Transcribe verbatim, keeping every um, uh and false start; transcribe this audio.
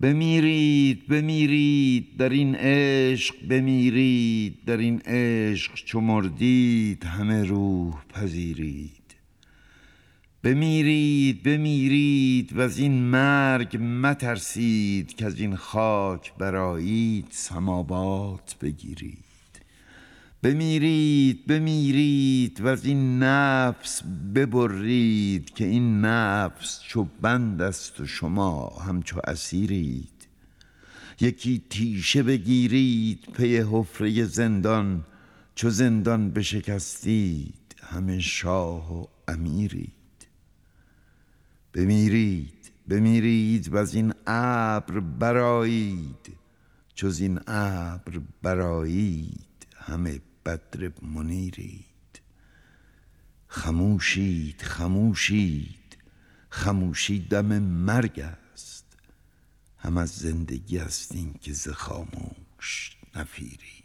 بمیرید بمیرید در این عشق، بمیرید در این عشق، چو مردید همه روح پذیرید. بمیرید بمیرید و از این مرگ مترسید، که از این خاک برآیید سماوات بگیرید. بمیرید بمیرید و از این نفس ببرید، که این نفس چو بند است و شما همچو اسیرید. یکی تیشه بگیرید پی حفره زندان، چو زندان بشکستید همه شاه و امیرید. بمیرید بمیرید و از این ابر برآیید، چو زین ابر برآیید همه بدر منیرید. خموشید خموشید خموشی دم مرگ است، هم از زندگی است این که ز خاموش نفیرید.